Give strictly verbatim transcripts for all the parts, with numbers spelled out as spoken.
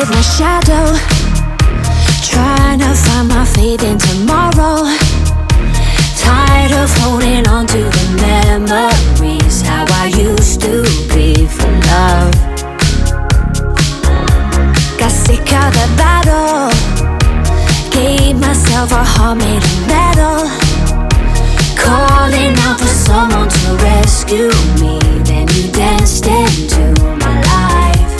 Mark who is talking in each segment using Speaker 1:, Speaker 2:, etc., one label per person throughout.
Speaker 1: with my shadow, trying to find my faith in tomorrow. Tired of holding on to the memories, how I used to be for love. Got sick of the battle, gave myself a heart made of metal, calling out for someone to rescue me. Then you danced into my life.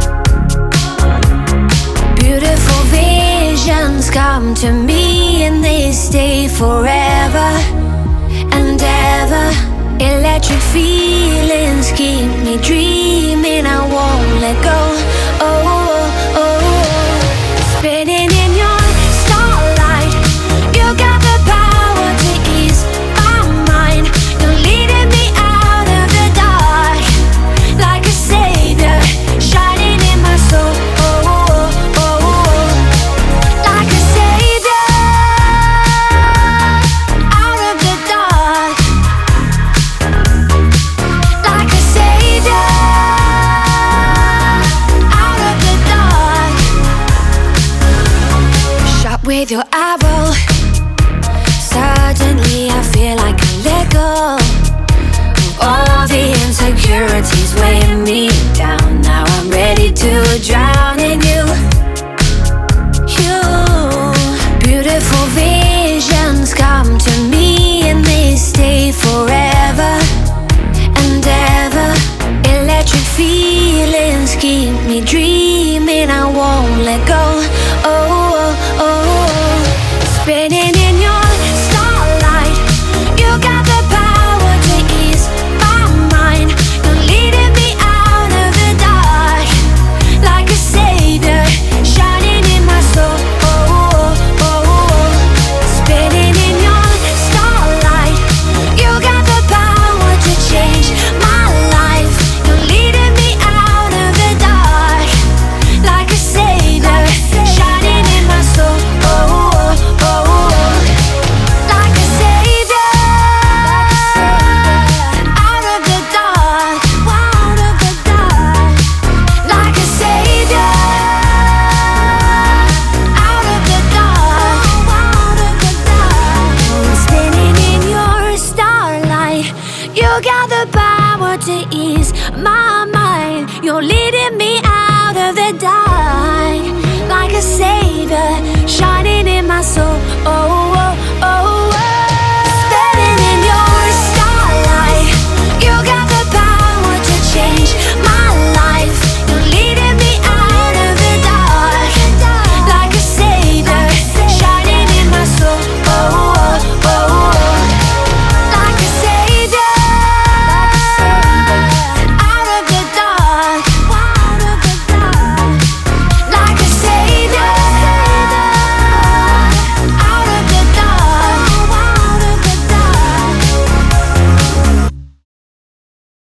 Speaker 1: Beautiful visions come to me and they stay forever and ever. Electric feelings keep me dreaming, I won't let go. Oh, oh, oh. Spinning in your starlight, you got the power to ease my mind. You're leading me out of the dark like a savior, shining in my soul. Oh, oh, oh, oh. Like a savior, out of the dark. Like a savior, out of the dark. Shot with your arrow, suddenly I feel like I let go of all the insecurities weighing me down. Now I'm ready to drown in you. You, beautiful visions come to me and they stay forever and ever. Electric feelings keep me dreaming, I won't let go.